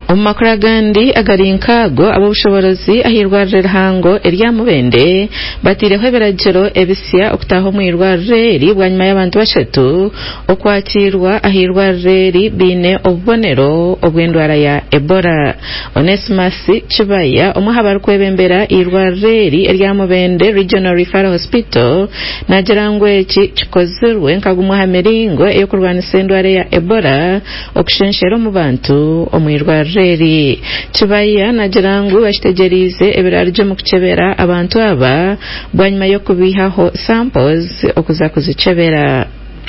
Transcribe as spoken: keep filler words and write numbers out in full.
Omumakuru gandi agari nkago ab'obushoborozi ahirwarire hango eryamubende batireho ebiragiro ebisya okutaha omu irwarire eri bwanyuma y'abantu bashatu okwakirwa ahirwarire eri biine obubonero obw'endwara ya Ebola. Onesimus Kibaya omwe habari kwebembera irwarire eri eryamubende Regional Referral Hospital nagira ngu eki kikozirwe nkagumwe ha miringo eyokurwanisa endwara ya Ebola okushenshera omu bantu omu irwarire eri. Kibaya nagira ngu bashitegerize ebiraryo mu kuchebera abantu aba bwanyuma yo kubihaho samples okuza kuzicebera.